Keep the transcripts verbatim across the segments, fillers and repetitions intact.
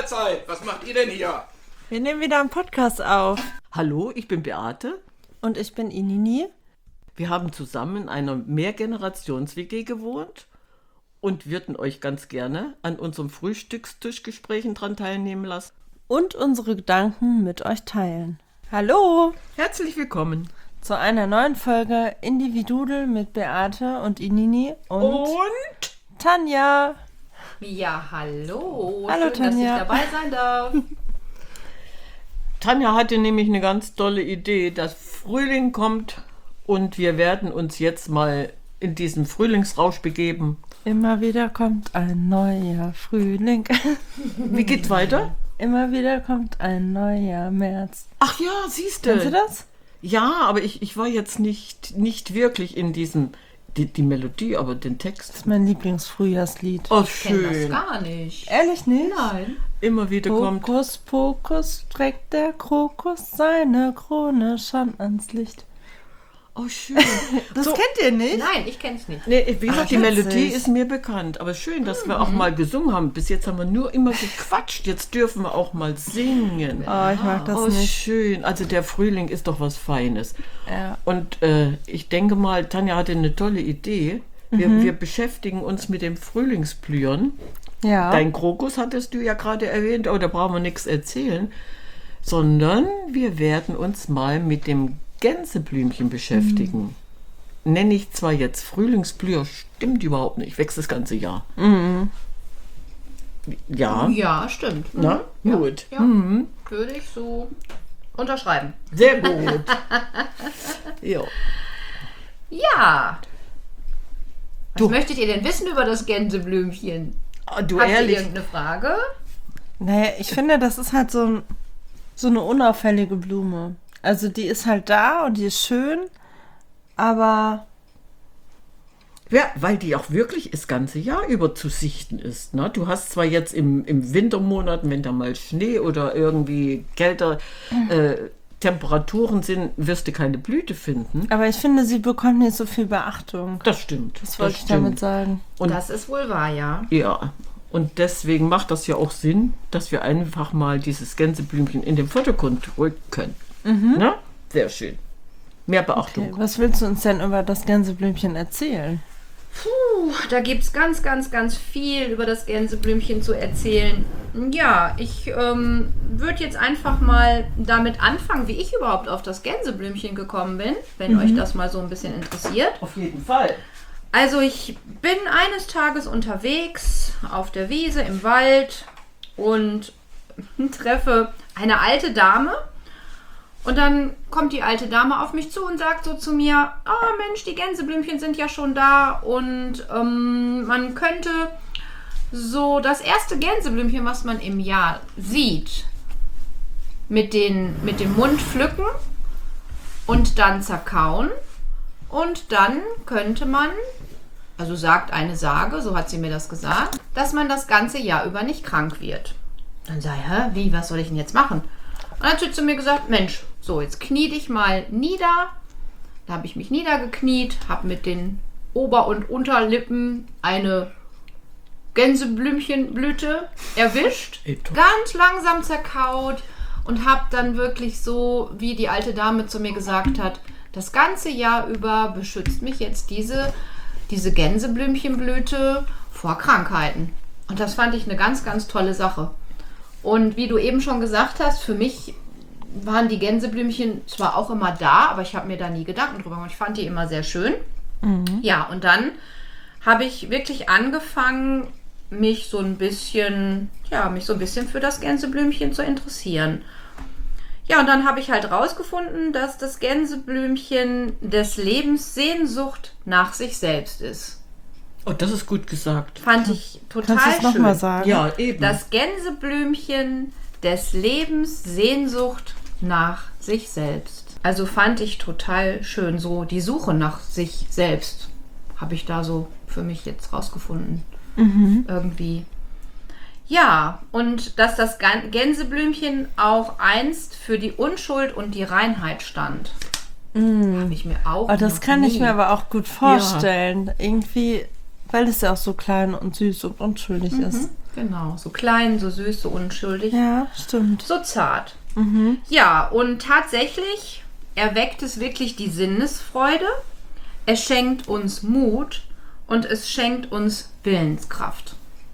Mahlzeit! Was macht ihr denn hier? Wir nehmen wieder einen Podcast auf. Hallo, ich bin Beate. Und ich bin Inini. Wir haben zusammen in einer Mehrgenerations-W G gewohnt und würden euch ganz gerne an unserem Frühstückstischgesprächen dran teilnehmen lassen. Und unsere Gedanken mit euch teilen. Hallo! Herzlich willkommen zu einer neuen Folge Individudel mit Beate und Inini und, und Tanja. Ja, hallo. Hallo, Schön, Tanja. dass ich dabei sein darf. Tanja hatte nämlich eine ganz tolle Idee, dass Frühling kommt und wir werden uns jetzt mal in diesen Frühlingsrausch begeben. Immer wieder kommt ein neuer Frühling. Wie geht's weiter? Immer wieder kommt ein neuer März. Ach ja, siehst du. Kennst du das? Ja, aber ich, ich war jetzt nicht, nicht wirklich in diesem, die, die Melodie, aber den Text. Das ist mein Lieblingsfrühjahrslied. Oh, Ich kenne das schön. gar nicht. Ehrlich nicht? Nein. Immer wieder kommt. Hokus pokus trägt der Krokus seine Krone schon ans Licht. Oh, schön. Das So. kennt ihr nicht? Nein, ich kenne es nicht. Nee, wie gesagt, Ach, die Melodie witzig. ist mir bekannt. Aber schön, dass wir auch mal gesungen haben. Bis jetzt haben wir nur immer gequatscht. Jetzt dürfen wir auch mal singen. Oh, ich mag das Oh, nicht. schön. Also der Frühling ist doch was Feines. Ja. Und äh, ich denke mal, Tanja hatte eine tolle Idee. Wir, Mhm. wir beschäftigen uns mit dem Frühlingsblühen. Ja. Dein Krokus hattest du ja gerade erwähnt, aber da brauchen wir nichts erzählen. Sondern wir werden uns mal mit dem Gänseblümchen beschäftigen. Nenne ich zwar jetzt Frühlingsblüher, stimmt überhaupt nicht. Wächst das ganze Jahr. Mhm. Ja. Ja, stimmt. Na, ja. gut. Ja, Mhm. würde ich so unterschreiben. Sehr gut. Ja. Ja. Was Du- möchtet ihr denn wissen über das Gänseblümchen? Ah, Du Habt ihr ehrlich. irgendeine Frage? Naja, ich finde, das ist halt so, ein, so eine unauffällige Blume. Also die ist halt da und die ist schön, aber Ja, weil die auch wirklich das ganze Jahr über zu sichten ist. Ne? Du hast zwar jetzt im, im Wintermonaten, wenn da mal Schnee oder irgendwie kälter äh, Temperaturen sind, wirst du keine Blüte finden. aber ich finde, sie bekommt nicht so viel Beachtung. Das stimmt. Das wollte ich stimmt. damit sagen. Und Das ist wohl wahr, ja. ja, und deswegen macht das ja auch Sinn, dass wir einfach mal dieses Gänseblümchen in den Vordergrund rücken. Na? Sehr schön. Mehr Beachtung. Okay, was willst du uns denn über das Gänseblümchen erzählen? Puh, da gibt es ganz, ganz, ganz viel über das Gänseblümchen zu erzählen. Ja, ich ähm, würde jetzt einfach mal damit anfangen, wie ich überhaupt auf das Gänseblümchen gekommen bin, wenn euch das mal so ein bisschen interessiert. Auf jeden Fall. Also ich bin eines Tages unterwegs auf der Wiese im Wald und treffe eine alte Dame. Und dann kommt die alte Dame auf mich zu und sagt so zu mir, oh Mensch, die Gänseblümchen sind ja schon da und ähm, man könnte so das erste Gänseblümchen, was man im Jahr sieht, mit, den, mit dem Mund pflücken und dann zerkauen und dann könnte man, also sagt eine Sage, so hat sie mir das gesagt, dass man das ganze Jahr über nicht krank wird. Dann sage ich, hä, wie, was soll ich denn jetzt machen? Und dann hat sie zu mir gesagt, Mensch, so, jetzt knie dich mal nieder. Da habe ich mich niedergekniet, habe mit den Ober- und Unterlippen eine Gänseblümchenblüte erwischt, ganz langsam zerkaut und habe dann wirklich so, wie die alte Dame zu mir gesagt hat, das ganze Jahr über beschützt mich jetzt diese, diese Gänseblümchenblüte vor Krankheiten. Und das fand ich eine ganz, ganz tolle Sache. Und wie du eben schon gesagt hast, für mich waren die Gänseblümchen zwar auch immer da, aber ich habe mir da nie Gedanken drüber gemacht. Ich fand die immer sehr schön. Mhm. Ja, und dann habe ich wirklich angefangen, mich so ein bisschen, ja, mich so ein bisschen für das Gänseblümchen zu interessieren. Ja, und dann habe ich halt rausgefunden, dass das Gänseblümchen des Lebens Sehnsucht nach sich selbst ist. Oh, das ist gut gesagt. Fand ich total Kannst du es schön. nochmal sagen? Ja, eben. Das Gänseblümchen des Lebens Sehnsucht nach sich selbst. Also fand ich total schön. So die Suche nach sich selbst habe ich da so für mich jetzt rausgefunden. Mhm. Irgendwie. Ja, und dass das Gänseblümchen auch einst für die Unschuld und die Reinheit stand. Mm. Habe ich mir auch Oh, das noch kann nie. ich mir aber auch gut vorstellen. Ja. Irgendwie weil es ja auch so klein und süß und unschuldig ist. Genau, so klein, so süß, so unschuldig. Ja, stimmt. So zart. Ja, und tatsächlich erweckt es wirklich die Sinnesfreude. Es schenkt uns Mut und es schenkt uns Willenskraft.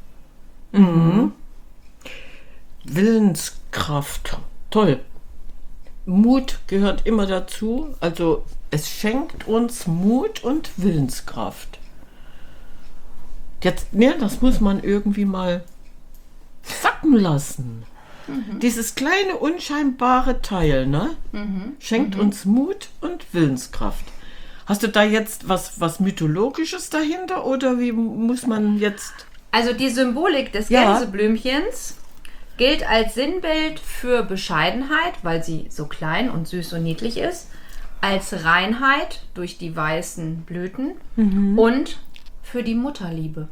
Willenskraft. Toll. Mut gehört immer dazu. Also es schenkt uns Mut und Willenskraft. Jetzt, ne, das muss man irgendwie mal sacken lassen. Mhm. Dieses kleine, unscheinbare Teil, ne? Mhm. Schenkt mhm. uns Mut und Willenskraft. Hast du da jetzt was, was Mythologisches dahinter oder wie muss man jetzt... Also die Symbolik des Ja. Gänseblümchens gilt als Sinnbild für Bescheidenheit, weil sie so klein und süß und niedlich ist, als Reinheit durch die weißen Blüten und für die Mutterliebe.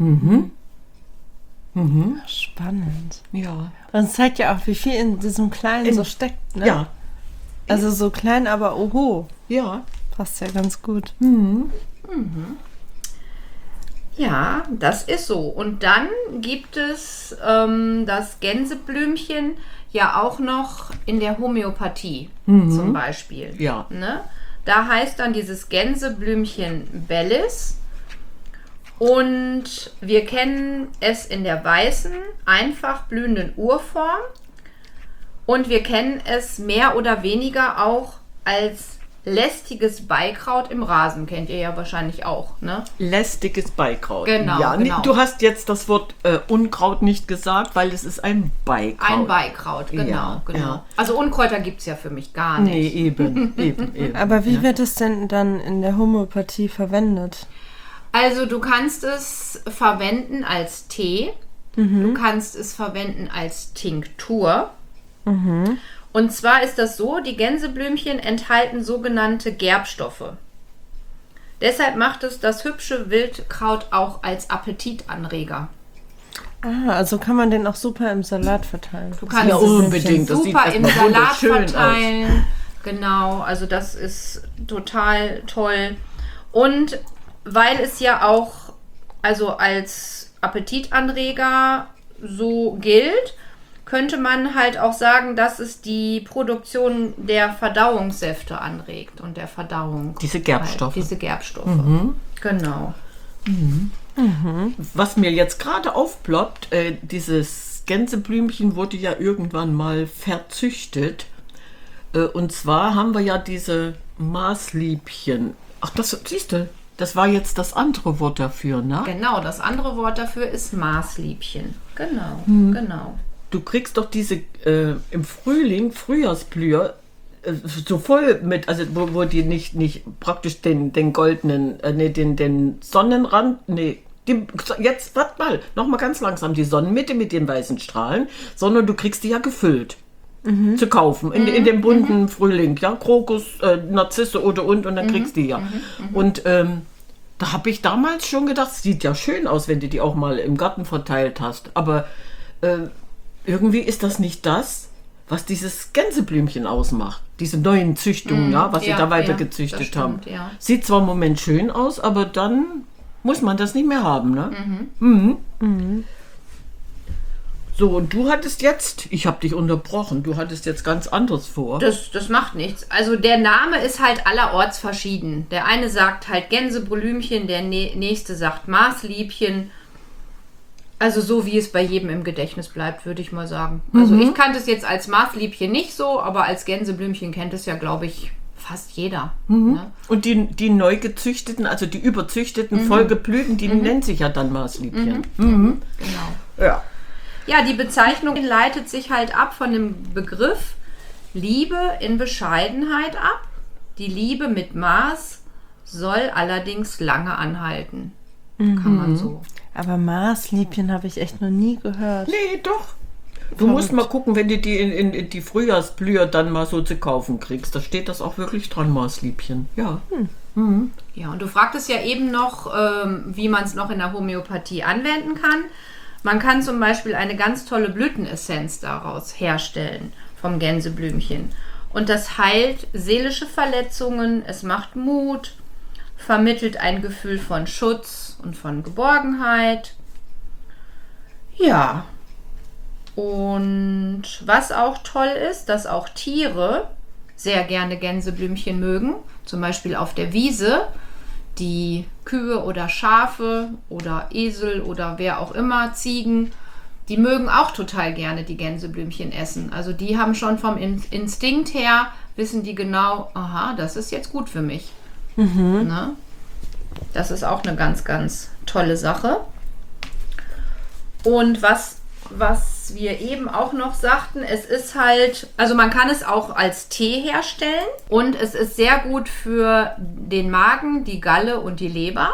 Spannend. Ja. Und es zeigt ja auch, wie viel in diesem Kleinen In- so steckt, ne? Ja. Also so klein, aber oho. Ja. Passt ja ganz gut. Ja, das ist so. Und dann gibt es ähm, das Gänseblümchen ja auch noch in der Homöopathie zum Beispiel. Ja. Ne? Da heißt dann dieses Gänseblümchen Bellis. Und wir kennen es in der weißen, einfach blühenden Urform. Und wir kennen es mehr oder weniger auch als lästiges Beikraut im Rasen. Kennt ihr ja wahrscheinlich auch, ne? Lästiges Beikraut. Genau, Ja, genau. Du hast jetzt das Wort äh, Unkraut nicht gesagt, weil es ist ein Beikraut. Ein Beikraut, genau, Ja, genau. ja. Also Unkräuter gibt es ja für mich gar Nee, nicht. eben, eben, eben. Aber wie ja. wird es denn dann in der Homöopathie verwendet? Also du kannst es verwenden als Tee, du kannst es verwenden als Tinktur. Und zwar ist das so, die Gänseblümchen enthalten sogenannte Gerbstoffe. Deshalb macht es das hübsche Wildkraut auch als Appetitanreger. Ah, also kann man den auch super im Salat verteilen. Du kannst Ja, es unbedingt. Das sieht super im erstmal Salat wunderschön aus. verteilen. Genau, also das ist total toll. Und weil es ja auch also als Appetitanreger so gilt, könnte man halt auch sagen, dass es die Produktion der Verdauungssäfte anregt und der Verdauung. Diese Gerbstoffe. Halt, diese Gerbstoffe. Genau. Was mir jetzt gerade aufploppt, äh, dieses Gänseblümchen wurde ja irgendwann mal verzüchtet. Äh, und zwar haben wir ja diese Maßliebchen. Ach, das siehst du, das war jetzt das andere Wort dafür, ne? Genau, das andere Wort dafür ist Maßliebchen. Genau, genau. Du kriegst doch diese äh, im Frühling, Frühjahrsblüher, äh, so voll mit, also wo, wo die nicht, nicht praktisch den, den goldenen, äh, nee, den, den Sonnenrand, nee, die, jetzt, warte mal, nochmal ganz langsam, die Sonnenmitte mit den weißen Strahlen, sondern du kriegst die ja gefüllt. Zu kaufen, in, in dem bunten Frühling, ja, Krokus, äh, Narzisse oder und, und dann kriegst du die ja. Und ähm, da habe ich damals schon gedacht, sieht ja schön aus, wenn du die auch mal im Garten verteilt hast, aber äh, irgendwie ist das nicht das, was dieses Gänseblümchen ausmacht. Diese neuen Züchtungen, ja, was ja, sie da weiter ja, gezüchtet das stimmt, haben. ja. Sieht zwar im Moment schön aus, aber dann muss man das nicht mehr haben, ne? Mhm. So, und du hattest jetzt, ich habe dich unterbrochen, du hattest jetzt ganz anderes vor. Das, das macht nichts. Also der Name ist halt allerorts verschieden. Der eine sagt halt Gänseblümchen, der nä- nächste sagt Maßliebchen. Also so wie es bei jedem im Gedächtnis bleibt, würde ich mal sagen. Also ich kannte es jetzt als Maßliebchen nicht so, aber als Gänseblümchen kennt es ja, glaube ich, fast jeder. Ne? Und die, die neu gezüchteten, also die überzüchteten, vollgeblühten, die nennt sich ja dann Maßliebchen. Mhm. Genau. Ja. Ja, die Bezeichnung leitet sich halt ab von dem Begriff Liebe in Bescheidenheit ab. Die Liebe mit Maß soll allerdings lange anhalten. Kann man so. Aber Maßliebchen habe ich echt noch nie gehört. Nee, doch. Du musst mal gucken, wenn du die in, in, in die Frühjahrsblüher dann mal so zu kaufen kriegst. Da steht das auch wirklich dran, Maßliebchen. Ja. Ja, und du fragtest ja eben noch, ähm, wie man es noch in der Homöopathie anwenden kann. Man kann zum Beispiel eine ganz tolle Blütenessenz daraus herstellen, vom Gänseblümchen. Und das heilt seelische Verletzungen, es macht Mut, vermittelt ein Gefühl von Schutz und von Geborgenheit. Ja. Und was auch toll ist, dass auch Tiere sehr gerne Gänseblümchen mögen. Zum Beispiel auf der Wiese. Die Kühe oder Schafe oder Esel oder wer auch immer, Ziegen, die mögen auch total gerne die Gänseblümchen essen. Also die haben schon vom Instinkt her, wissen die genau, aha, das ist jetzt gut für mich. Mhm. Ne? Das ist auch eine ganz, ganz tolle Sache. Und was, was wir eben auch noch sagten, es ist halt, also man kann es auch als Tee herstellen und es ist sehr gut für den Magen, die Galle und die Leber.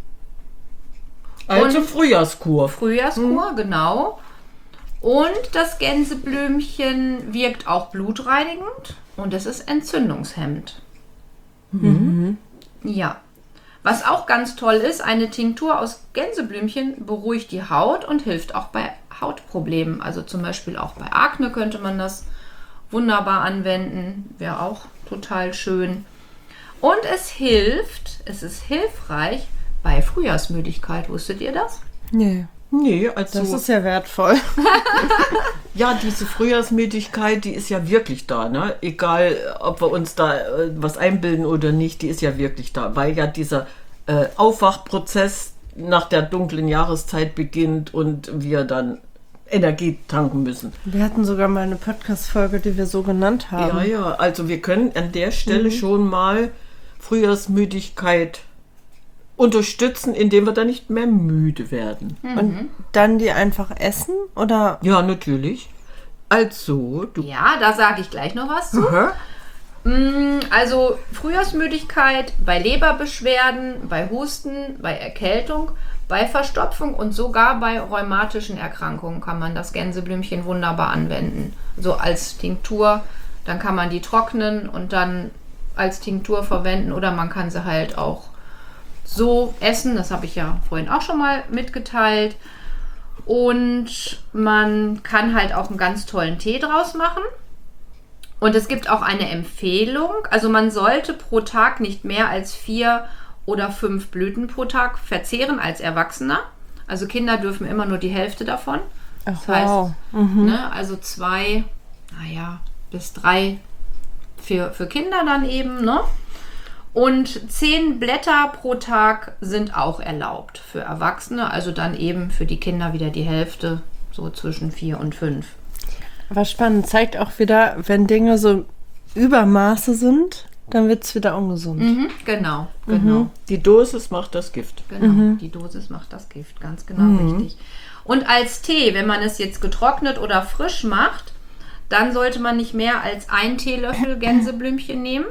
Also und Frühjahrskur. Frühjahrskur, mhm. genau. Und das Gänseblümchen wirkt auch blutreinigend und es ist entzündungshemmend. Mhm. Ja. Was auch ganz toll ist, eine Tinktur aus Gänseblümchen beruhigt die Haut und hilft auch bei Hautproblemen. Also zum Beispiel auch bei Akne könnte man das wunderbar anwenden. Wäre auch total schön. Und es hilft, es ist hilfreich bei Frühjahrsmüdigkeit. Wusstet ihr das? Nee. Nee, also das ist ja wertvoll. Ja, diese Frühjahrsmüdigkeit, die ist ja wirklich da, ne? Egal, ob wir uns da äh, was einbilden oder nicht, die ist ja wirklich da, weil ja dieser äh, Aufwachprozess nach der dunklen Jahreszeit beginnt und wir dann Energie tanken müssen. Wir hatten sogar mal eine Podcast-Folge, die wir so genannt haben. Ja, ja, also wir können an der Stelle mhm. schon mal Frühjahrsmüdigkeit unterstützen, indem wir dann nicht mehr müde werden. Mhm. Und dann die einfach essen, oder? Ja, natürlich. Also, du... Ja, da sage ich gleich noch was zu. Mhm. Also Frühjahrsmüdigkeit bei Leberbeschwerden, bei Husten, bei Erkältung, bei Verstopfung und sogar bei rheumatischen Erkrankungen kann man das Gänseblümchen wunderbar anwenden. So als Tinktur, dann kann man die trocknen und dann als Tinktur verwenden oder man kann sie halt auch so essen, das habe ich ja vorhin auch schon mal mitgeteilt. Und man kann halt auch einen ganz tollen Tee draus machen. Und es gibt auch eine Empfehlung, also man sollte pro Tag nicht mehr als vier oder fünf Blüten pro Tag verzehren als Erwachsener. Also Kinder dürfen immer nur die Hälfte davon. Ach, das heißt, wow. Mhm. ne, also zwei, naja, bis drei für, für Kinder dann eben, ne? Und zehn Blätter pro Tag sind auch erlaubt für Erwachsene, also dann eben für die Kinder wieder die Hälfte, so zwischen vier und fünf. Aber spannend, zeigt auch wieder, wenn Dinge so Übermaße sind, dann wird es wieder ungesund. Mhm, genau, genau. Mhm. Die Dosis macht das Gift. Genau, mhm. die Dosis macht das Gift, ganz genau mhm. richtig. Und als Tee, wenn man es jetzt getrocknet oder frisch macht, dann sollte man nicht mehr als ein Teelöffel Gänseblümchen nehmen.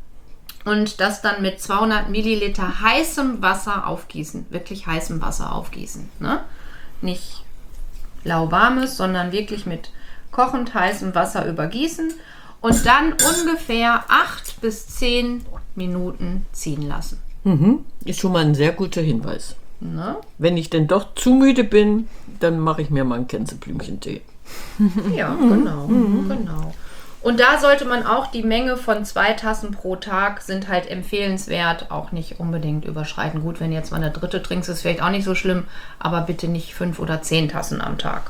Und das dann mit zweihundert Milliliter heißem Wasser aufgießen. Wirklich heißem Wasser aufgießen. Ne? Nicht lauwarmes, sondern wirklich mit kochend heißem Wasser übergießen. Und dann ungefähr acht bis zehn Minuten ziehen lassen. Mhm. Ist schon mal ein sehr guter Hinweis. Ne? Wenn ich denn doch zu müde bin, dann mache ich mir mal einen Gänseblümchentee. Ja, genau, mhm. genau. Und da sollte man auch die Menge von zwei Tassen pro Tag sind halt empfehlenswert, auch nicht unbedingt überschreiten. Gut, wenn du jetzt mal eine dritte trinkst, ist vielleicht auch nicht so schlimm, aber bitte nicht fünf oder zehn Tassen am Tag.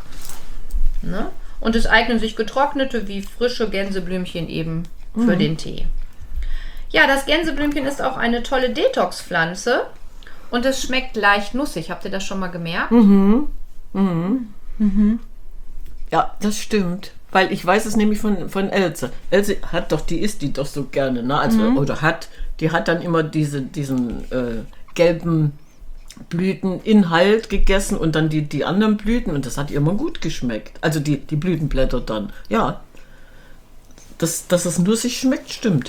Ne? Und es eignen sich getrocknete wie frische Gänseblümchen eben für mhm. den Tee. Ja, das Gänseblümchen ist auch eine tolle Detox-Pflanze und es schmeckt leicht nussig. Habt ihr das schon mal gemerkt? Mhm. Mhm. Mhm. Ja, das stimmt. Weil ich weiß es nämlich von, von Else. Else hat doch, die isst die doch so gerne, ne? Also, mhm. oder hat, die hat dann immer diese, diesen äh, gelben Blüteninhalt gegessen und dann die, die anderen Blüten und das hat ihr immer gut geschmeckt. Also die, die Blütenblätter dann. Ja, dass, dass es nussig schmeckt, stimmt.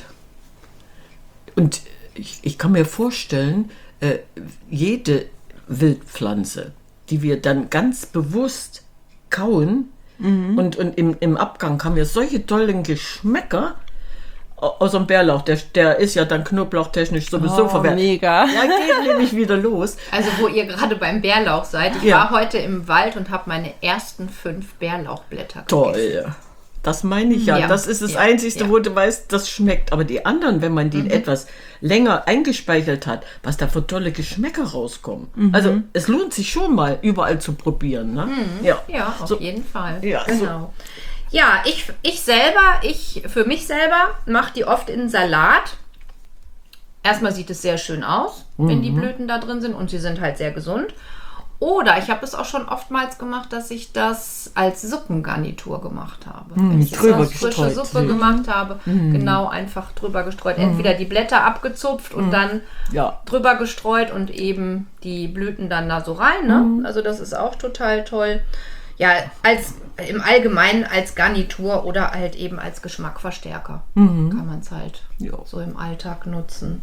Und ich, ich kann mir vorstellen, äh, jede Wildpflanze, die wir dann ganz bewusst kauen, Mhm. Und, und im, im Abgang haben wir solche tollen Geschmäcker aus dem Bärlauch. Der, der ist ja dann knoblauchtechnisch sowieso oh, verwertet. Mega. Ja, geht nämlich wieder los. Also wo ihr gerade beim Bärlauch seid. Ich ja. war heute im Wald und habe meine ersten fünf Bärlauchblätter gegessen. Toll. Das meine ich ja. Ja. Das ist das Ja. Einzige, Ja. wo du weißt, das schmeckt. Aber die anderen, wenn man die Mhm. etwas länger eingespeichert hat, was da für tolle Geschmäcker rauskommen. Also es lohnt sich schon mal, überall zu probieren. Ne? Ja. Ja, auf So. jeden Fall. Ja, so. genau. Ja, ich, ich selber, ich für mich selber mache die oft in Salat. Erstmal sieht es sehr schön aus, wenn die Blüten da drin sind und sie sind halt sehr gesund. Oder ich habe es auch schon oftmals gemacht, dass ich das als Suppengarnitur gemacht habe. Wenn ich drüber das frische gestreut. Suppe gemacht habe, genau einfach drüber gestreut. Entweder die Blätter abgezupft und dann Ja. drüber gestreut und eben die Blüten dann da so rein. Ne? Also das ist auch total toll. Ja, als im Allgemeinen als Garnitur oder halt eben als Geschmackverstärker kann man es halt Ja. so im Alltag nutzen.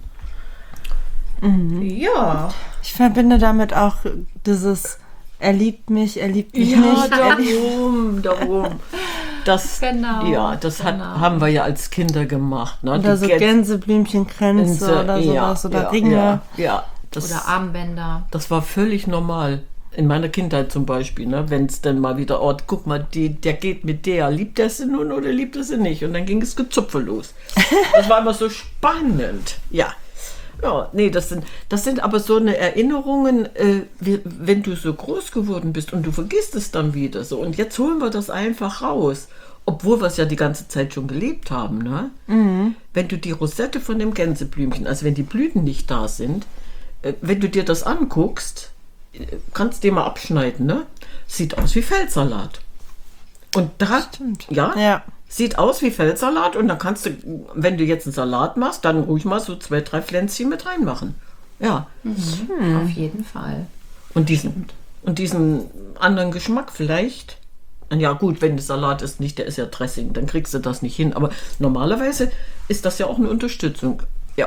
Ja. Ich verbinde damit auch dieses, er liebt mich, er liebt mich Ja, nicht. Er liebt, darum, darum. Das, Genau, ja, das hat, genau. haben wir ja als Kinder gemacht. Ne? oder Die so Gänse- Gänseblümchenkränze oder ja, sowas oder ja, Ringe. Ja, ja, das, Oder Armbänder. das war völlig normal. In meiner Kindheit zum Beispiel, ne? Wenn es dann mal wieder, oh, guck mal, die, der geht mit der, liebt er sie nun oder liebt er sie nicht? Und dann ging es Gezupfe los. Das war immer so spannend. Ja. Ja, nee, das sind, das sind aber so eine Erinnerungen, äh, wie, wenn du so groß geworden bist und du vergisst es dann wieder so. Und jetzt holen wir das einfach raus. Obwohl wir es ja die ganze Zeit schon gelebt haben. Ne? Mhm. Wenn du die Rosette von dem Gänseblümchen, also wenn die Blüten nicht da sind, äh, wenn du dir das anguckst, äh, kannst du dir mal abschneiden, ne? Sieht aus wie Feldsalat. Und da, Stimmt. ja, Ja. sieht aus wie Feldsalat und dann kannst du, wenn du jetzt einen Salat machst, dann ruhig mal so zwei, drei Pflänzchen mit reinmachen. Ja. Auf jeden Fall. Und diesen, und diesen anderen Geschmack vielleicht. Ja gut, wenn der Salat ist nicht, der ist ja Dressing, dann kriegst du das nicht hin. Aber normalerweise ist das ja auch eine Unterstützung. Ja.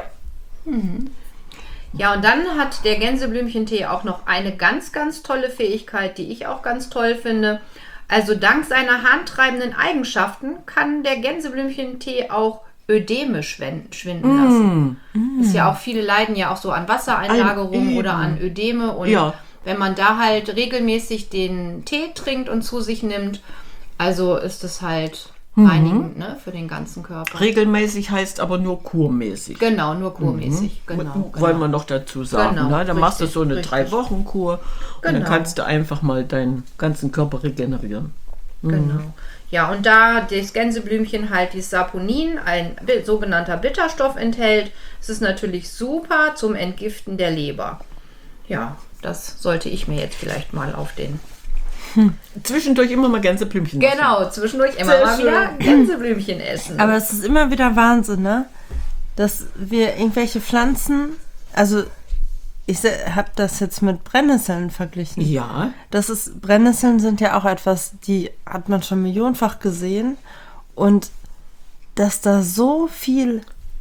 Ja, und dann hat der Gänseblümchentee auch noch eine ganz, ganz tolle Fähigkeit, die ich auch ganz toll finde. Also dank seiner harntreibenden Eigenschaften kann der Gänseblümchentee auch Ödeme schwen- schwinden lassen. Ist ja auch, viele leiden ja auch so an Wassereinlagerung Ein- oder an Ödeme. Und Ja. wenn man da halt regelmäßig den Tee trinkt und zu sich nimmt, also ist es halt reinigend, ne, für den ganzen Körper. Regelmäßig heißt aber nur kurmäßig. Genau, nur kurmäßig. Genau, genau. Wollen wir noch dazu sagen. Genau, ne? Dann machst du richtig, so eine richtig. Drei-Wochen-Kur und dann Genau. kannst du einfach mal deinen ganzen Körper regenerieren. Genau. Ja, und da das Gänseblümchen halt die Saponin, ein bi- sogenannter Bitterstoff enthält, ist es natürlich super zum Entgiften der Leber. Ja, das sollte ich mir jetzt vielleicht mal auf den... Zwischendurch immer mal Gänseblümchen essen. Genau, zwischendurch immer Sehr mal wieder Gänseblümchen essen. Aber es ist immer wieder Wahnsinn, ne? Dass wir irgendwelche Pflanzen, also ich habe das jetzt mit Brennnesseln verglichen. Ja, Das ist, Brennnesseln sind ja auch etwas, die hat man schon millionenfach gesehen. Und dass da so viel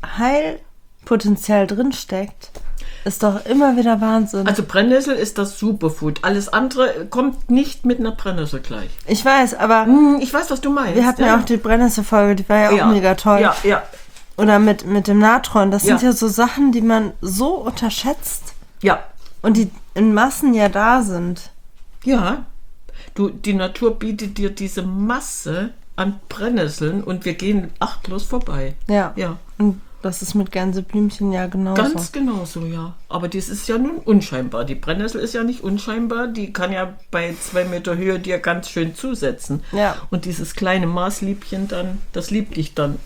Heilpotenzial drin steckt, ist doch immer wieder Wahnsinn. also Brennnessel ist das Superfood. Alles andere kommt nicht mit einer Brennnessel gleich. Ich weiß, aber Hm, Ich weiß, was du meinst. wir hatten ja auch die Brennnessel-Folge, die war ja auch ja. mega toll. Ja, ja, Oder mit, mit dem Natron. Das sind Ja. ja so Sachen, die man so unterschätzt ja. und die in Massen ja da sind. Ja, du, die Natur bietet dir diese Masse an Brennnesseln und wir gehen achtlos vorbei. Ja. Ja, Und das ist mit Gänseblümchen ja genauso. ganz genauso, ja. Aber das ist ja nun unscheinbar. Die Brennnessel ist ja nicht unscheinbar. Die kann ja bei zwei Meter Höhe dir ganz schön zusetzen. Ja. Und dieses kleine Maßliebchen dann, das liebt dich dann.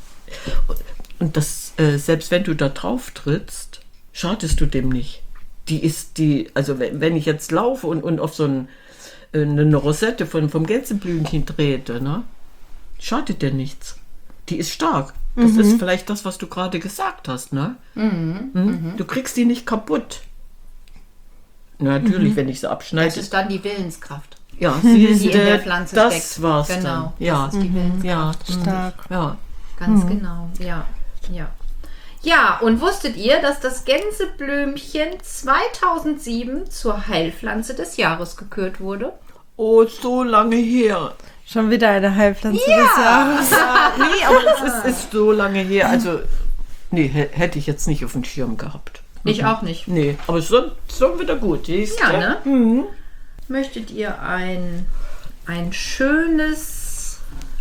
Und das, äh, selbst wenn du da drauf trittst, schadest du dem nicht. Die ist die, also wenn, wenn ich jetzt laufe und, und auf so ein, äh, eine Rosette von, vom Gänseblümchen trete, ne, schadet dir nichts. Die ist stark. Das ist vielleicht das, was du gerade gesagt hast, ne? Mhm. Du kriegst die nicht kaputt. Natürlich, wenn ich sie Das abschneide. ist dann die Willenskraft, Ja, siehst die in du, der Pflanze das steckt. war's Genau, dann. Ja, das ist die Willenskraft. ja, Stark. ja. Ganz genau, ja, ja. Ja, und wusstet ihr, dass das Gänseblümchen zweitausendsieben zur Heilpflanze des Jahres gekürt wurde? Oh, so lange her. Schon wieder eine Heilpflanze des Jahres. Ja, nee, aber es ist, ist so lange her. Also, nee, h- hätte ich jetzt nicht auf dem Schirm gehabt. Ich auch nicht. Nee, aber so, so wieder gut. siehst Ja, du? ne? Möchtet ihr ein, ein schönes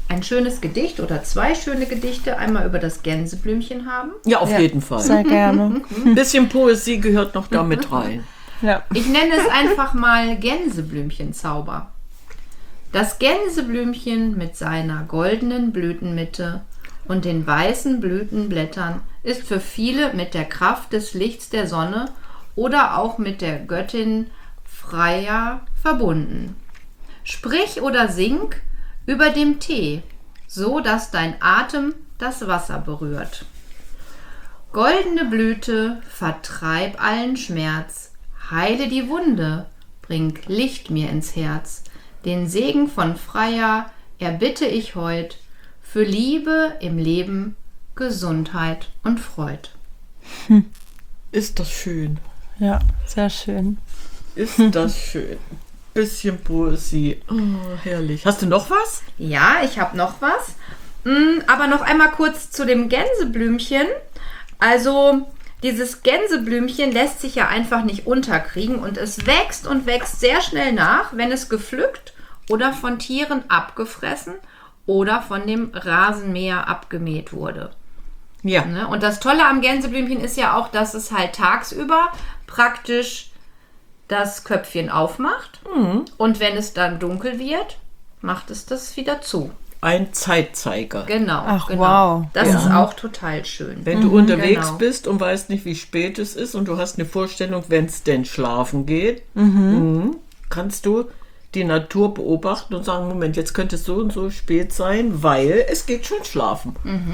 ein schönes Gedicht oder zwei schöne Gedichte einmal über das Gänseblümchen haben? Ja, auf Ja, jeden Fall. Sehr gerne. Ein bisschen Poesie gehört noch da mit rein. Ja. Ich nenne es einfach mal Gänseblümchenzauber. Das Gänseblümchen mit seiner goldenen Blütenmitte und den weißen Blütenblättern ist für viele mit der Kraft des Lichts der Sonne oder auch mit der Göttin Freya verbunden. Sprich oder sing über dem Tee, so dass dein Atem das Wasser berührt. Goldene Blüte, vertreib allen Schmerz, heile die Wunde, bring Licht mir ins Herz. Den Segen von Freya erbitte ich heut, für Liebe im Leben, Gesundheit und Freud. Ist das schön. Ja, sehr schön. Ist das schön. Bisschen Poesie. Oh, herrlich. Hast du noch was? Ja, ich habe noch was. Mm, Aber noch einmal kurz zu dem Gänseblümchen. Also dieses Gänseblümchen lässt sich ja einfach nicht unterkriegen und es wächst und wächst sehr schnell nach, wenn es gepflückt oder von Tieren abgefressen oder von dem Rasenmäher abgemäht wurde. Ja. Ne? Und das Tolle am Gänseblümchen ist ja auch, dass es halt tagsüber praktisch das Köpfchen aufmacht und wenn es dann dunkel wird, macht es das wieder zu. Ein Zeitzeiger. Genau. Ach, genau. wow. Das Ja. ist auch total schön. Wenn du unterwegs genau. bist und weißt nicht, wie spät es ist und du hast eine Vorstellung, wenn es denn schlafen geht, mhm, kannst du die Natur beobachten und sagen, Moment, jetzt könnte es so und so spät sein, weil es geht schon schlafen.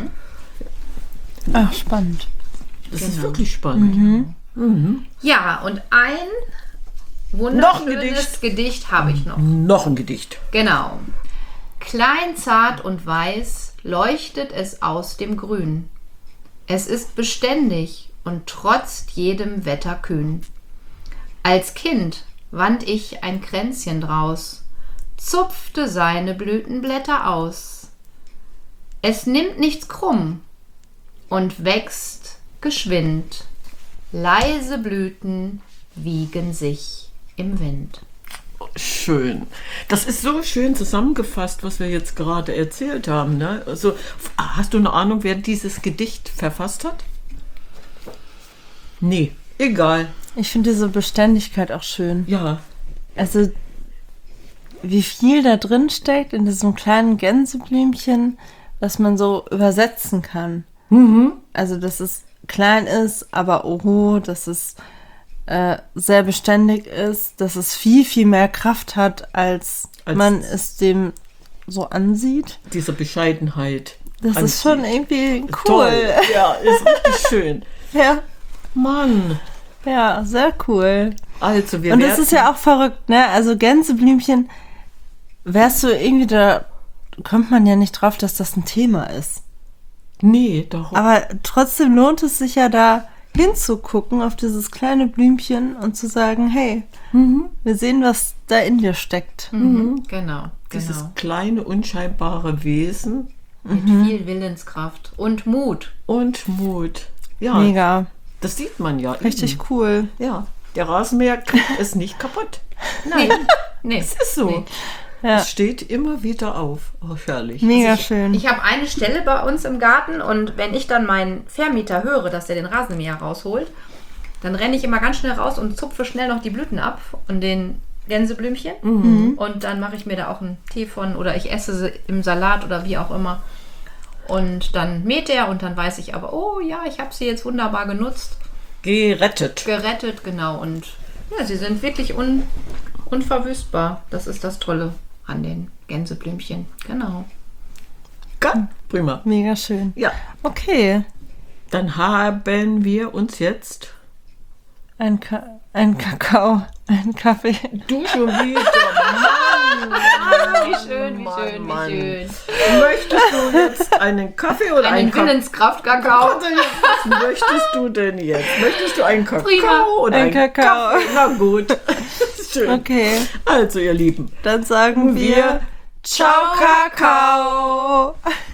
Ach, spannend. Das ist wirklich spannend. Ja, und ein Noch ein wunderschönes Gedicht. Gedicht habe ich noch. Noch ein Gedicht. Genau. Klein, zart und weiß leuchtet es aus dem Grün. Es ist beständig und trotzt jedem Wetter kühn. Als Kind wand ich ein Kränzchen draus, zupfte seine Blütenblätter aus. Es nimmt nichts krumm und wächst geschwind. Leise Blüten wiegen sich im Wind. Schön. Das ist so schön zusammengefasst, was wir jetzt gerade erzählt haben. Ne? Also, hast du eine Ahnung, wer dieses Gedicht verfasst hat? Nee, egal. Ich finde diese Beständigkeit auch schön. Ja, Also, wie viel da drin steckt in diesem kleinen Gänseblümchen, was man so übersetzen kann. Also, dass es klein ist, aber oh, dass es äh, sehr beständig ist, dass es viel, viel mehr Kraft hat, als, Als- man es dem so ansieht. diese Bescheidenheit. Das an ist schon sich. irgendwie cool. Toll. Ja, ist richtig schön. Ja, Mann. ja, sehr cool. Also, wir Und das werden- ist ja auch verrückt, ne? Also Gänseblümchen, wärst du irgendwie da, kommt man ja nicht drauf, dass das ein Thema ist. Nee, darum. Aber trotzdem lohnt es sich ja da hinzugucken auf dieses kleine Blümchen und zu sagen, hey, wir sehen, was da in dir steckt. Mhm. Genau, Dieses genau. kleine, unscheinbare Wesen Mit viel Willenskraft und Mut. und Mut. Ja, Mega, das sieht man ja. richtig eben. cool. Ja, der Rasenmäher kriegt es nicht kaputt. Nein, nee. Es ist so. Nee. Ja, Es steht immer wieder auf. Oh, herrlich. mega schön. Ich habe eine Stelle bei uns im Garten und wenn ich dann meinen Vermieter höre, dass der den Rasenmäher rausholt, dann renne ich immer ganz schnell raus und zupfe schnell noch die Blüten ab und den Gänseblümchen. Und dann mache ich mir da auch einen Tee von oder ich esse sie im Salat oder wie auch immer. Und dann mäht er und dann weiß ich aber, oh ja, ich habe sie jetzt wunderbar genutzt, Gerettet. gerettet, genau. Und ja, sie sind wirklich un, unverwüstbar. Das ist das Tolle an den Gänseblümchen. Genau. Ja, prima. Mega schön. Ja, Okay, dann haben wir uns jetzt. ein, Ka ein Kakao, ein Kaffee. Du schon wieder. Mann. Wie schön, wie Mann, schön, Mann. wie schön. Möchtest du jetzt einen Kaffee oder einen Einen Kakao? Willenskraftkakao. Was möchtest du denn jetzt? Möchtest du einen Kakao Prima. oder Ein einen Kakao. Kaffee? Na gut. Schön. Okay, Also, ihr Lieben. dann sagen wir Wir Ciao, Kakao.